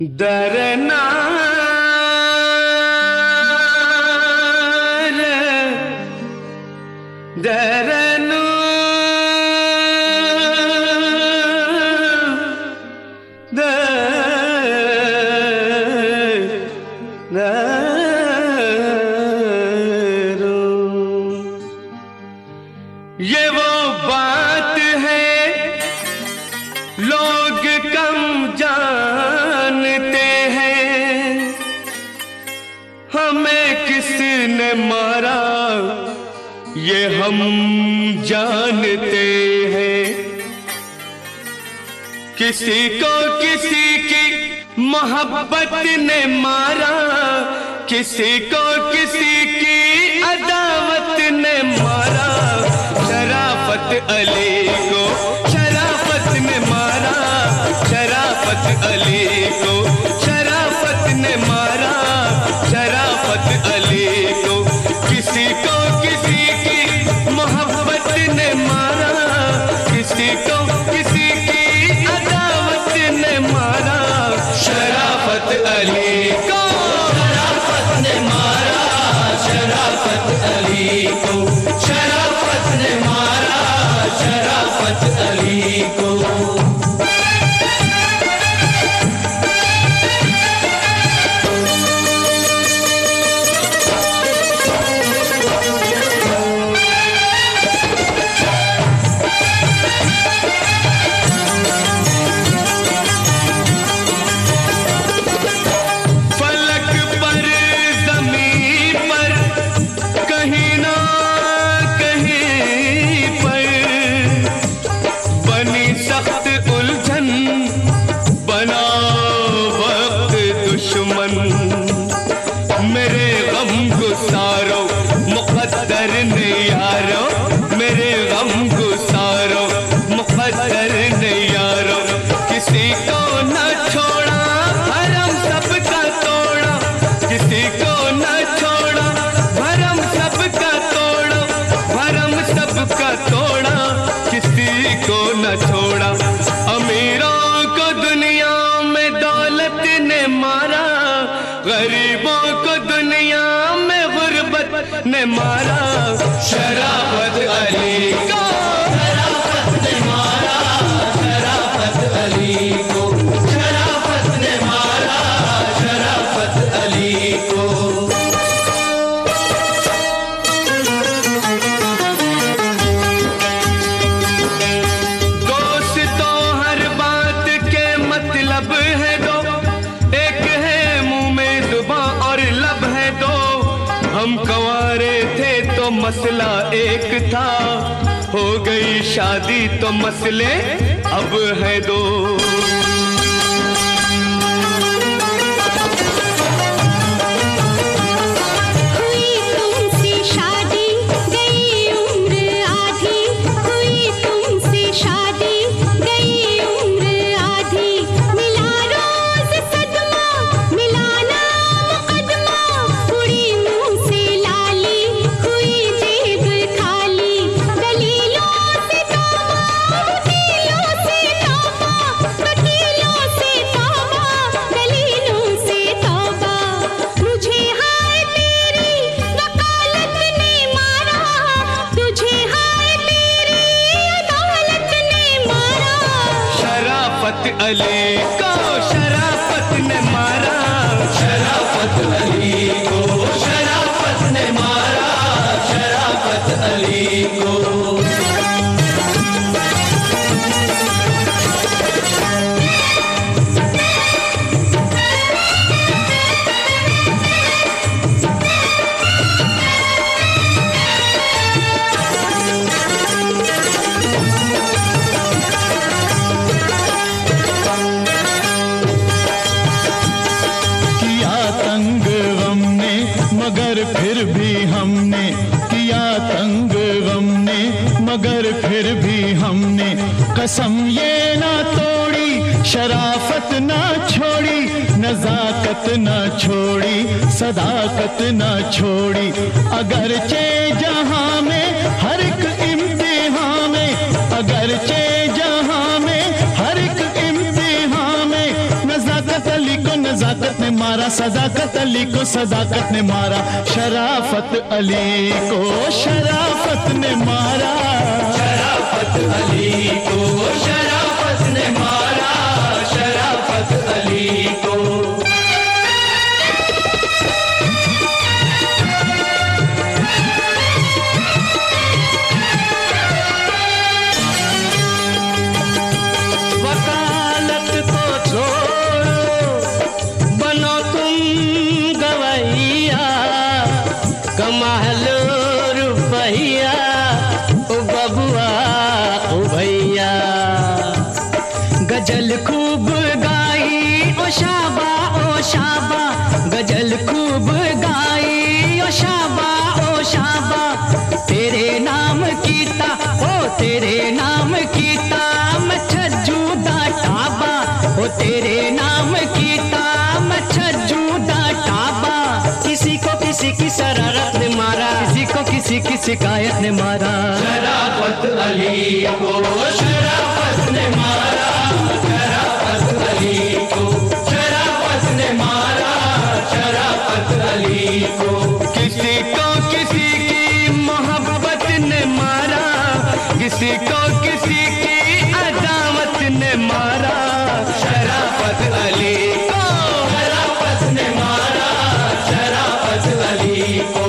डरना डरनु ये वो बात है लोग कम जानते हैं, हमें किसने मारा ये हम जानते हैं। किसी को किसी की मोहब्बत ने मारा, किसी को किसी की अदावत ने मारा। शराफत अली को शराफत ने मारा, शराफत अली को शराफत ने मारा, शराफत अली को किसी की मोहब्बत ने मारा, किसी को किसी की अदावत ने मारा। शराफत अली को शराफत ने मारा, शराफत अली को शराफत ने मारा, शराफत अली को। मेरे गम गुसारो मुक़द्दर ने यारो, मेरे गम गुसारो मुक़द्दर ने यारो। किसी को न छोड़ा भरम सबका तोड़ा, किसी को न छोड़ा भरम सबका तोड़ा, भरम सबका तोड़ा, किसी को न छोड़ा। अमीरों को दुनिया में दौलत ने मारा, गरीबों को दुनिया में गुर्बत ने मारा। शराफत अली को शराफत ने मारा, शराफत अली को शराफत ने मारा, शराफत अली को। दोस्तों हर बात के मतलब है दो, एक है मुंह में जुबां और लब है दो। हम कंवारे थे तो मसला एक था, हो गई शादी तो मसले अब है दो। अली को शराफत ने मारा, शराफत अली को शराफत ने मारा, शराफत अली को। मगर फिर भी हमने किया तंग गम ने, मगर फिर भी हमने कसम ये ना तोड़ी, शराफत ना छोड़ी, नजाकत ना छोड़ी, सदाकत ना छोड़ी। अगरचे जहां में हर एक इम्तिहान में, अगरचे जहां में हर एक इम्तिहान में, नजाकत अली को नजाकत ने मारा, सदाकत अली को सदाकत ने मारा, शराफत अली को शराफत ने मारा, शराफत अली को शराफत ने मारा, शराफत अली को। वकालत को छोड़ो, बनो तुम गवैया, कमा लो रुपैया, ओ बबुआ ओ भैया। गजल खूब गाई ओ शाबा, गजल खूब गाई ओ शाबा, तेरे नाम कीता ओ तेरे नाम कीता मैं छज्जू दा टाबा, ओ तेरे नाम कीता मैं छज्जू दा टाबा। किसी को किसी की शरारत ने मारा, किसी को किसी की शिकायत ने मारा, शराफत अली को शराफत ने मारा, शराफत अली को शराफत ने मारा, शराफत अली को। किसी को किसी की मोहब्बत ने मारा, किसी को किसी की अदावत ने मारा, शराफत अली को शराफत ने मारा, शराफत अली को।